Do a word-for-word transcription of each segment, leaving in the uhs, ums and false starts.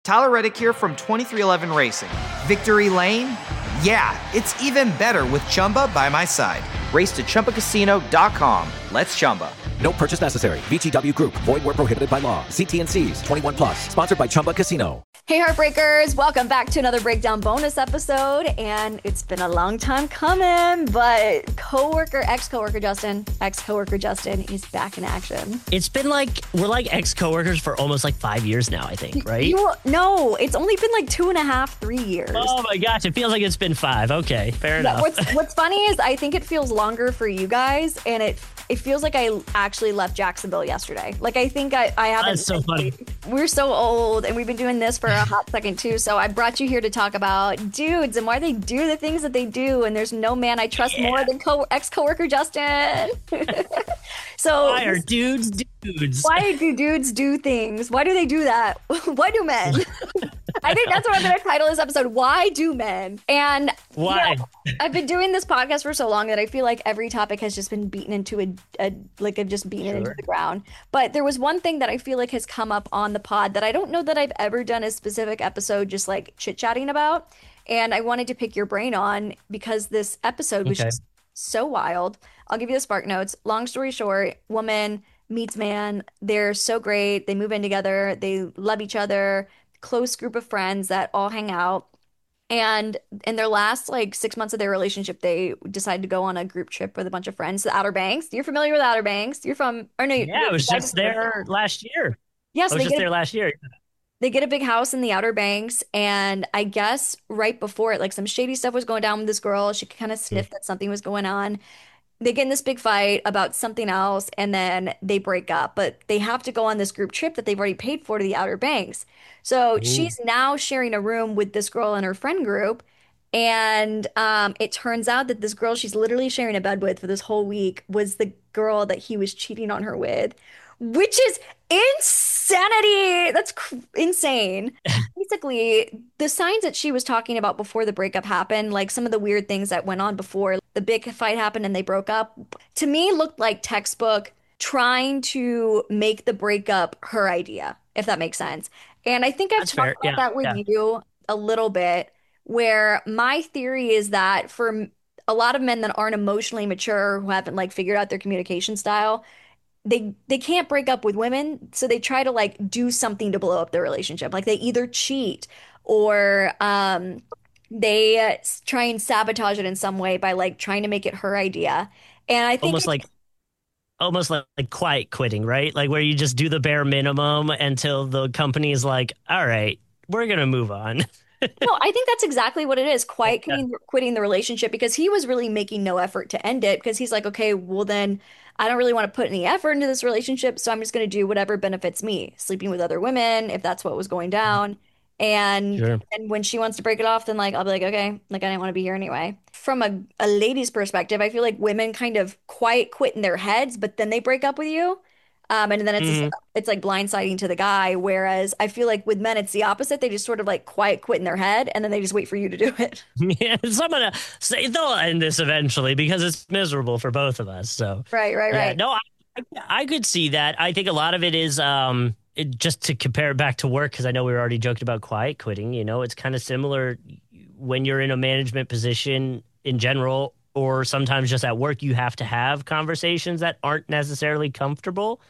Tyler Reddick here from twenty-three eleven Racing. Victory Lane? Yeah, it's even better with Chumba by my side. Race to Chumba Casino dot com. Let's Chumba. No purchase necessary. V G W Group. Void where prohibited by law. See T and C's. twenty-one plus. Sponsored by Chumba Casino. Hey, Heartbreakers. Welcome back to another Breakdown bonus episode. And it's been a long time coming, but coworker, ex-coworker Justin, ex-coworker Justin is back in action. It's been like, we're like ex-coworkers for almost like five years now, I think, right? You, no, it's only been like two and a half, three years. Oh my gosh, it feels like it's been five. Okay, fair enough. What's, what's funny is I think it feels longer for you guys, and it it feels like I actually left Jacksonville yesterday. Like, I think I, I haven't. That's so funny. We're so old, and we've been doing this for a hot second, too. So I brought you here to talk about dudes and why they do the things that they do. And there's no man I trust yeah. more than co- ex-coworker Justin. So why are dudes dudes? Why do dudes do things? Why do they do that? Why do men? I think that's what I'm going to title this episode. Why do men? And why? You know, I've been doing this podcast for so long that I feel like every topic has just been beaten into a, a like I've just beaten sure. it into the ground. But there was one thing that I feel like has come up on the pod that I don't know that I've ever done a specific episode just like chit-chatting about. And I wanted to pick your brain on because this episode was okay. just so wild. I'll give you the spark notes. Long story short, woman meets man. They're so great. They move in together. They love each other. Close group of friends that all hang out. And in their last like six months of their relationship, they decided to go on a group trip with a bunch of friends to the Outer Banks. You're familiar with Outer Banks? You're from, or no? Yeah, I was just there last year. Yes, I was just there last year. They get a big house in the Outer Banks, and I guess right before it, like some shady stuff was going down with this girl. She kind of sniffed mm. that something was going on. They get in this big fight about something else, and then they break up. But they have to go on this group trip that they've already paid for to the Outer Banks. So Ooh. She's now sharing a room with this girl in her friend group. And um, it turns out that this girl she's literally sharing a bed with for this whole week was the girl that he was cheating on her with, which is insanity. That's cr- insane. Basically, the signs that she was talking about before the breakup happened, like some of the weird things that went on before the big fight happened and they broke up, to me looked like textbook trying to make the breakup her idea, if that makes sense. And I think I've That's talked fair. about Yeah. that with yeah. you a little bit, where my theory is that for a lot of men that aren't emotionally mature, who haven't like figured out their communication style, they they can't break up with women, so they try to like do something to blow up their relationship. Like they either cheat or um they uh, try and sabotage it in some way by like trying to make it her idea. And I think almost like almost like, like quiet quitting, right? Like where you just do the bare minimum until the company is like, all right, we're gonna move on. No, I think that's exactly what it is. Quiet quitting, quitting the relationship, because he was really making no effort to end it, because he's like, okay, well then I don't really want to put any effort into this relationship, so I'm just going to do whatever benefits me, sleeping with other women, if that's what was going down. And Sure. and when she wants to break it off, then like I'll be like, okay, like I didn't want to be here anyway. From a, a lady's perspective, I feel like women kind of quiet quit in their heads, but then they break up with you. Um, and then it's Mhm. it's like blindsiding to the guy. Whereas I feel like with men, it's the opposite. They just sort of like quiet quit in their head, and then they just wait for you to do it. Yeah, so I'm gonna say they'll end this eventually because it's miserable for both of us. So Right, right, yeah, right. no, I, I could see that. I think a lot of it is um it, just to compare it back to work, because I know we were already joking about quiet quitting. You know, it's kind of similar when you're in a management position in general, or sometimes just at work. You have to have conversations that aren't necessarily comfortable.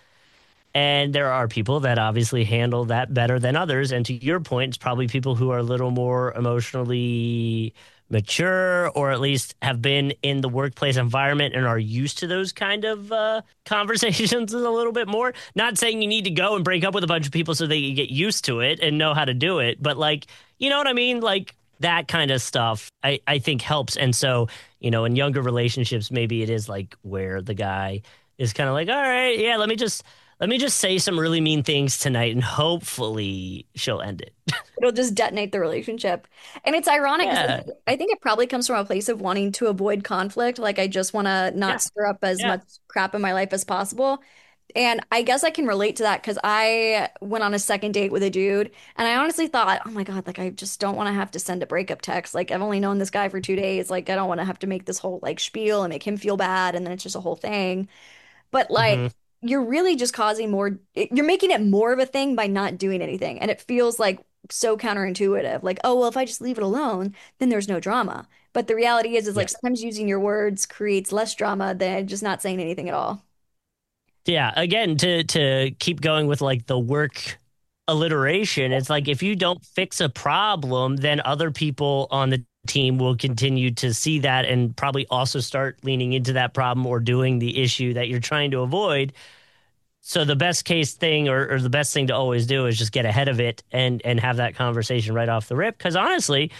And there are people that obviously handle that better than others. And to your point, it's probably people who are a little more emotionally mature, or at least have been in the workplace environment and are used to those kind of uh, conversations a little bit more. Not saying you need to go and break up with a bunch of people so that you get used to it and know how to do it. But like, you know what I mean? Like that kind of stuff, I, I think helps. And so, you know, in younger relationships, maybe it is like where the guy is kind of like, all right, yeah, let me just... Let me just say some really mean things tonight, and hopefully she'll end it. It'll just detonate the relationship. And it's ironic because Yeah. I think it probably comes from a place of wanting to avoid conflict. Like I just want to not Yeah. stir up as Yeah. much crap in my life as possible. And I guess I can relate to that because I went on a second date with a dude, and I honestly thought, oh my God, like I just don't want to have to send a breakup text. Like I've only known this guy for two days. Like I don't want to have to make this whole like spiel and make him feel bad, and then it's just a whole thing. But like Mhm. you're really just causing more, you're making it more of a thing by not doing anything. And it feels like so counterintuitive. Like, oh, well, if I just leave it alone, then there's no drama. But the reality is, is Yeah. like sometimes using your words creates less drama than just not saying anything at all. Yeah, again, to to keep going with like the work alliteration, it's like if you don't fix a problem, then other people on the team will continue to see that and probably also start leaning into that problem or doing the issue that you're trying to avoid. So the best case thing or, or the best thing to always do is just get ahead of it and and have that conversation right off the rip. Because honestly,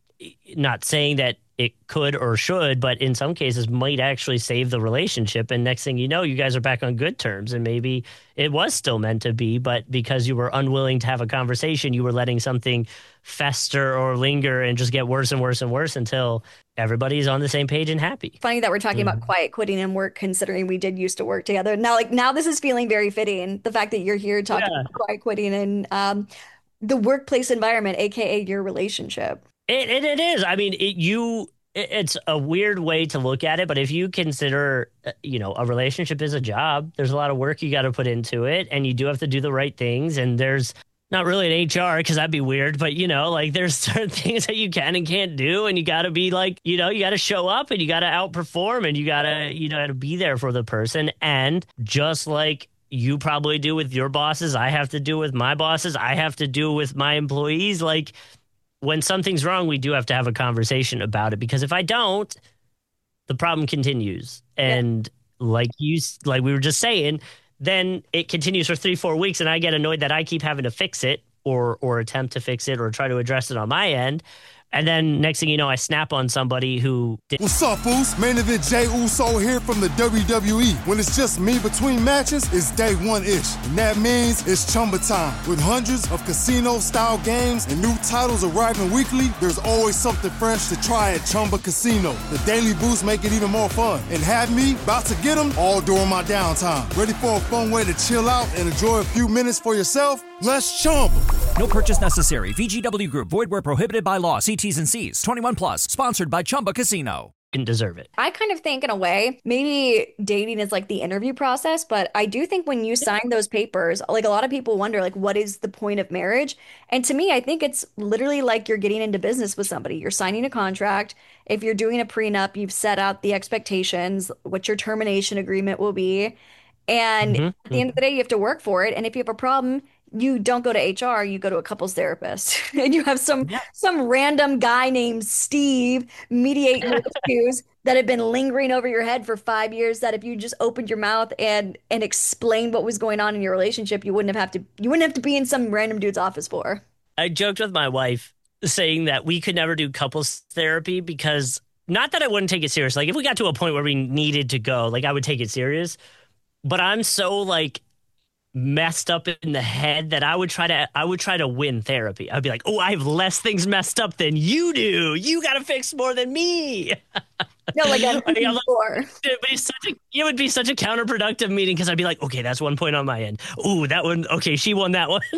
not saying that it could or should, but in some cases might actually save the relationship. And next thing you know, you guys are back on good terms. And maybe it was still meant to be, but because you were unwilling to have a conversation, you were letting something fester or linger and just get worse and worse and worse until everybody's on the same page and happy. Funny that we're talking Mhm. about quiet quitting and work, considering we did used to work together. Now, like now, this is feeling very fitting. The fact that you're here talking Yeah. about quiet quitting and um, the workplace environment, aka your relationship. It, it, it is. I mean, it, you. It, it's a weird way to look at it, but if you consider, uh, you know, a relationship is a job, there's a lot of work you got to put into it, and you do have to do the right things. And there's not really an H R because that'd be weird, but you know, like there's certain things that you can and can't do, and you got to be like, you know, you got to show up and you got to outperform, and you got to, you know, got to be there for the person. And just like you probably do with your bosses, I have to do with my bosses, I have to do with my employees, like when something's wrong, we do have to have a conversation about it because if I don't, the problem continues. And yeah. like you, like we were just saying, then it continues for three, four weeks, and I get annoyed that I keep having to fix it or or attempt to fix it or try to address it on my end. And then next thing you know, I snap on somebody who did. What's up, Foos? Main event Jey Uso here from the W W E. When it's just me between matches, it's day one-ish. And that means it's Chumba time. With hundreds of casino-style games and new titles arriving weekly, there's always something fresh to try at Chumba Casino. The daily boosts make it even more fun. And have me about to get them all during my downtime. Ready for a fun way to chill out and enjoy a few minutes for yourself? Let's Chumba. No purchase necessary. V G W Group. Void where prohibited by law. See T's and C's. twenty-one plus. Sponsored by Chumba Casino. Didn't deserve it. I kind of think in a way, maybe dating is like the interview process, but I do think when you sign those papers, like a lot of people wonder, like, what is the point of marriage? And to me, I think it's literally like you're getting into business with somebody. You're signing a contract. If you're doing a prenup, you've set out the expectations, what your termination agreement will be. And Mm-hmm. at the end of the day, you have to work for it. And if you have a problem, you don't go to H R, you go to a couples therapist. And you have some Yeah. some random guy named Steve mediate your issues that have been lingering over your head for five years that if you just opened your mouth and and explained what was going on in your relationship, you wouldn't have, have to you wouldn't have to be in some random dude's office for. I joked with my wife saying that we could never do couples therapy because not that I wouldn't take it serious. Like if we got to a point where we needed to go, like I would take it serious. But I'm so like messed up in the head that I would try to I would try to win therapy. I'd be like, oh, I have less things messed up than you do. You got to fix more than me. No, like I'm Like, I'm like, before. it would be such a it would be such a counterproductive meeting because I'd be like, okay, that's one point on my end. Ooh, that one. Okay, she won that one.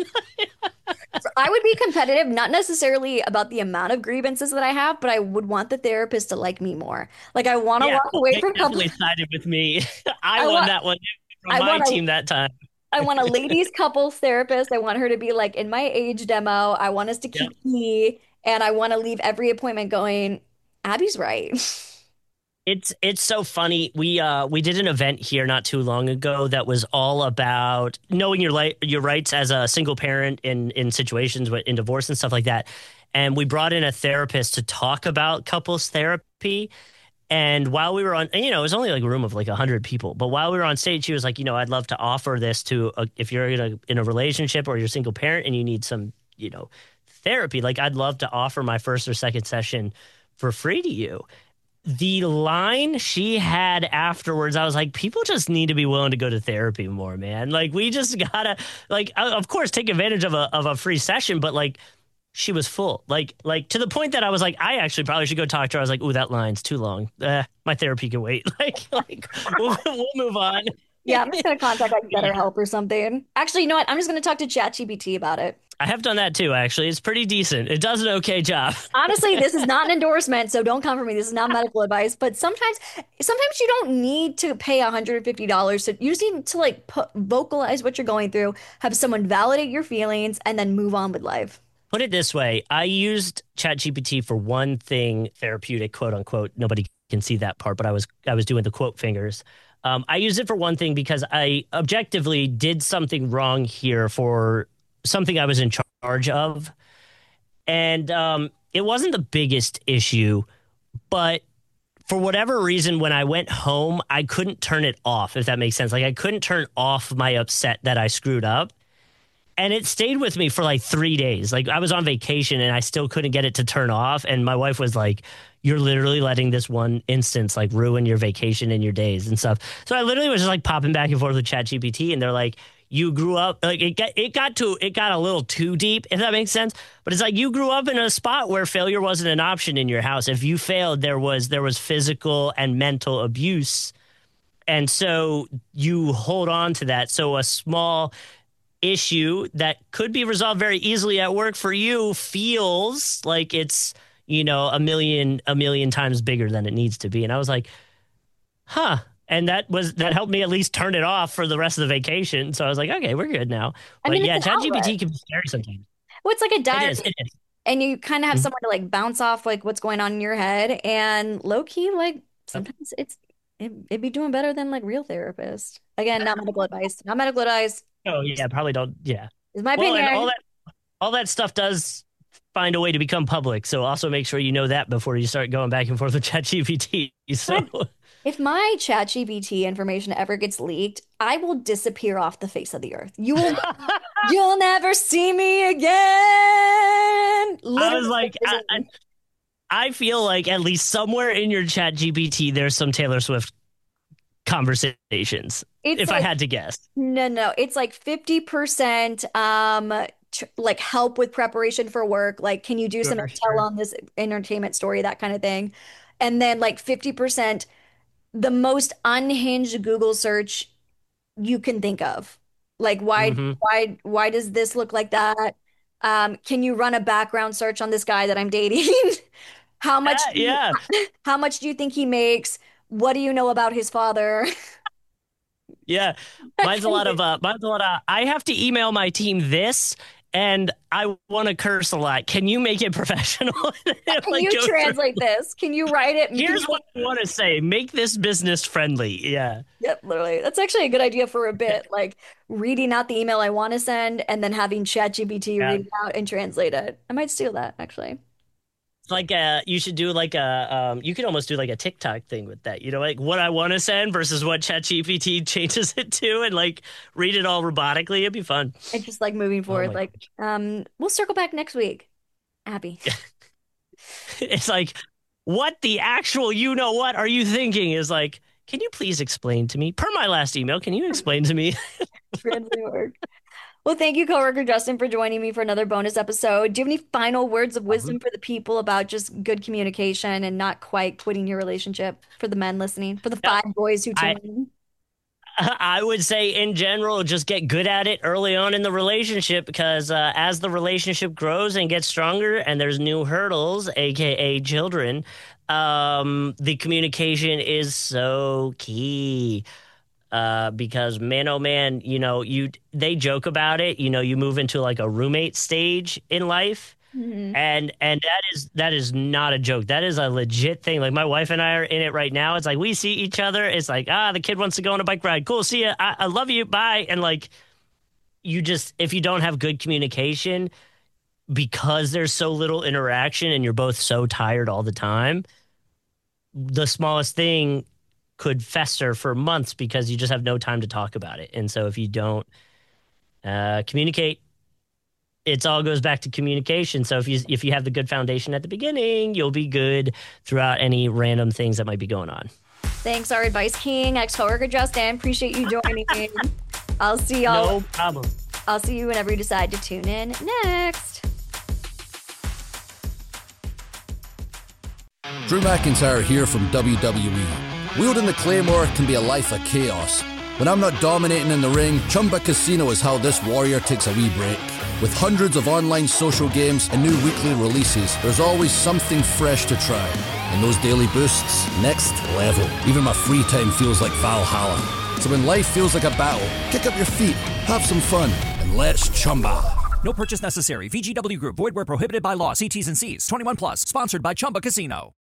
I would be competitive, not necessarily about the amount of grievances that I have, but I would want the therapist to like me more. Like I want to Yeah, walk away they from couple. definitely sided with me. I, I won want- that one from I my want a- team that time. I want a ladies couples therapist. I want her to be like in my age demo. I want us to keep key, and I want to leave every appointment going, Abby's right. It's it's so funny. We uh we did an event here not too long ago that was all about knowing your li- your rights as a single parent in in situations with in divorce and stuff like that. And we brought in a therapist to talk about couples therapy. And while we were on, and, you know, it was only like a room of like a hundred people. But while we were on stage, she was like, you know, I'd love to offer this to a, if you're in a in a relationship or you're a single parent and you need some, you know, therapy. Like I'd love to offer my first or second session for free to you. The line she had afterwards, I was like, people just need to be willing to go to therapy more, man. Like, we just gotta, like, of course, take advantage of a of a free session, but like, she was full, like, like to the point that I was like, I actually probably should go talk to her. I was like, ooh, that line's too long. Uh, my therapy can wait. Like, like we'll, we'll move on. Yeah, I'm just gonna contact like BetterHelp or something. Actually, you know what? I'm just gonna talk to ChatGPT about it. I have done that too, actually. It's pretty decent. It does an okay job. Honestly, this is not an endorsement, so don't come for me. This is not medical advice. But sometimes, sometimes you don't need to pay one hundred fifty dollars. To, you just need to like put, vocalize what you're going through, have someone validate your feelings, and then move on with life. put it this way. I used ChatGPT for one thing therapeutic, quote unquote. Nobody can see that part, but I was I was doing the quote fingers. Um, I used it for one thing because I objectively did something wrong here for something I was in charge of. And um, it wasn't the biggest issue, but for whatever reason, when I went home, I couldn't turn it off, if that makes sense. Like I couldn't turn off my upset that I screwed up. And it stayed with me for like three days. Like I was on vacation and I still couldn't get it to turn off. And my wife was like, you're literally letting this one instance like ruin your vacation and your days and stuff. So I literally was just like popping back and forth with ChatGPT, and they're like, you grew up like it got it got to it got a little too deep, if that makes sense. But it's like you grew up in a spot where failure wasn't an option in your house. If you failed, there was there was physical and mental abuse. And so you hold on to that. So a small issue that could be resolved very easily at work for you feels like it's, you know, a million, a million times bigger than it needs to be. And I was like, huh. And that was, that helped me at least turn it off for the rest of the vacation. So I was like, okay, we're good now. But I mean, yeah, ChatGPT can be scary sometimes. Well, it's like a diary. It is, it is. And you kind of have Mhm. someone to like bounce off like what's going on in your head. And low key, like sometimes it's, it, it'd be doing better than like real therapists. Again, not medical advice, not medical advice. Oh yeah, probably don't. Yeah, Is my well, opinion. and all that, all that stuff does find a way to become public. So also make sure you know that before you start going back and forth with ChatGPT. So If my ChatGPT information ever gets leaked, I will disappear off the face of the earth. You will, you'll never see me again. Literally, I was like, I, I, I feel like at least somewhere in your ChatGPT, there's some Taylor Swift conversations. It's if like, I had to guess. No, no, it's like fifty percent um tr- like help with preparation for work. Like, can you do some Sure, intel sure. on this entertainment story, that kind of thing. And then like fifty percent the most unhinged Google search you can think of. Like, why, Mhm. why, why does this look like that? Um, can you run a background search on this guy that I'm dating? How much, Yeah, do you- yeah. how much do you think he makes? What do you know about his father? Yeah, mine's a lot of uh, mine's a lot of. I have to email my team this, and I want to curse a lot. Can you make it professional? Can Like, you go through- translate this? Can you write it? Here's what I want to say: make this business friendly. Yeah, Yep, literally. That's actually a good idea for a bit. Like reading out the email I want to send and then having ChatGPT Yeah. read it out and translate it. I might steal that actually. it's like uh you should do like a um. You could almost do like a TikTok thing with that. You know, like what I want to send versus what ChatGPT changes it to, and like read it all robotically. It'd be fun. It's just like moving forward. my Like, um, we'll circle back next week. Abby. It's like, what the actual you know what are you thinking? Is like, can you please explain to me? Per my last email, can you explain to me? Translate work. Well, thank you, coworker Justin, for joining me for another bonus episode. Do you have any final words of wisdom for the people about just good communication and not quite quitting your relationship for the men listening, for the Yeah. five boys who I- tune in? I would say in general, just get good at it early on in the relationship, because uh, as the relationship grows and gets stronger and there's new hurdles, aka children, um, the communication is so key. Uh, because man, oh man, you know, you they joke about it. You know, you move into like a roommate stage in life. Mhm. And and that is that is not a joke. That is a legit thing. Like my wife and I are in it right now. It's like we see each other. It's like, ah, the kid wants to go on a bike ride. Cool, see ya. I, I love you. Bye. And like, you just, if you don't have good communication, because there's so little interaction and you're both so tired all the time, the smallest thing could fester for months because you just have no time to talk about it. And so if you don't uh, communicate, it all goes back to communication. So if you if you have the good foundation at the beginning, you'll be good throughout any random things that might be going on. Thanks, our advice king, ex-coworker Justin. Appreciate you joining me. I'll see y'all. No problem. I'll see you whenever you decide to tune in next. Drew McIntyre here from W W E. Wielding the Claymore can be a life of chaos. When I'm not dominating in the ring, Chumba Casino is how this warrior takes a wee break. With hundreds of online social games and new weekly releases, there's always something fresh to try. And those daily boosts, next level. Even my free time feels like Valhalla. So when life feels like a battle, kick up your feet, have some fun, and let's chumba. No purchase necessary. V G W Group. Void where prohibited by law. See T's and C's. twenty-one plus. Sponsored by Chumba Casino.